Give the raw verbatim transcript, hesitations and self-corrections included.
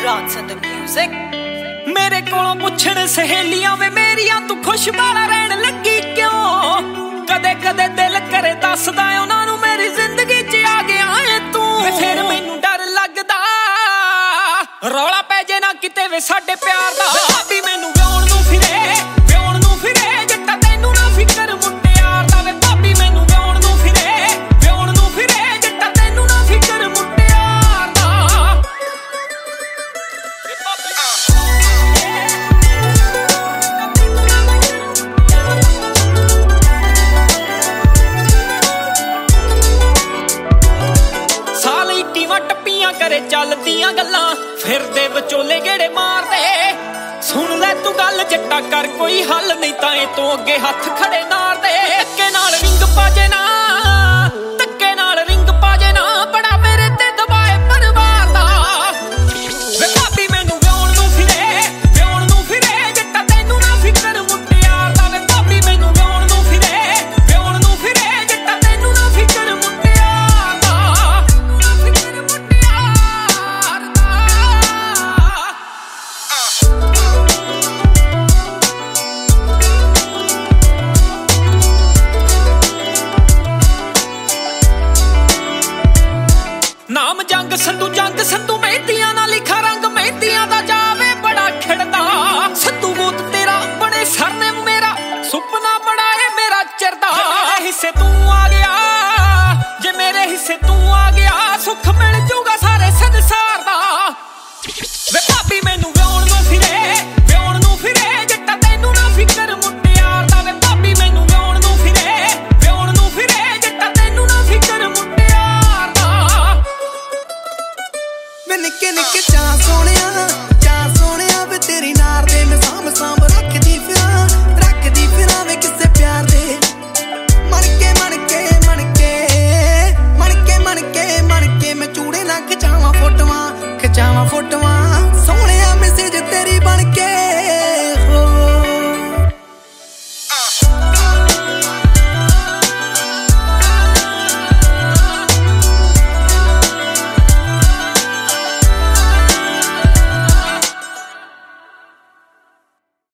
Bronze and the music. मेरे कोलों पुछण सहेलियां वे मेरियां तू खुश बाला रहन लगी क्यों कदे कदे दिल करे दसदा उन्हां नूं मेरी जिंदगी च आ गया है तू फिर मैनू डर लगदा रौला पै जे ना किते वे साडे प्यार दा भाभी मैनू व्याउण नूं फिरे व्याउण नूं फिरे जट्टा तैनू ना फिकर मुटियार दा वे भाभी मैनू व्याउण नूं फिरे व्याउण नूं फिरे जट्टा तैनू ना फिकर मुटियार दा वे भाभी करे चलदियां गल्लां फिरदे विचोले गेड़े मारदे सुन ले तू गल जट्टा कर कोई हल नहीं तां ए तों अगे हत्थ खड़े नारदे धक्के नाल रिंग पाजे ना धक्के नाल रिंग पाजे ना बड़ा मेरे ते दबाए परिवार दा वे भाभी मैनू व्याउण नूं फिरे व्याउण नूं फिरे जट्टा तैनू ना फिकर मुटियार दा वे भाभी मैनू व्याउण नूं फिरे व्याउण नूं फिरे जट्टा तैनू ना फिकर मुटियार दा फिकर नाम जंग संधू जंग संधू मेहंदियां ना लिखा रंग मेहंदियां दा जावे बड़ा खिड़दा संधू बूत तेरा बड़े सरने मेरा सुपना बड़ा है मेरा चिरदा मेरे हिस्से तू आ गया जे मेरे हिस्से तू आ गया सुख मिल जूगा सारे संसार दा वे भाभी मैनू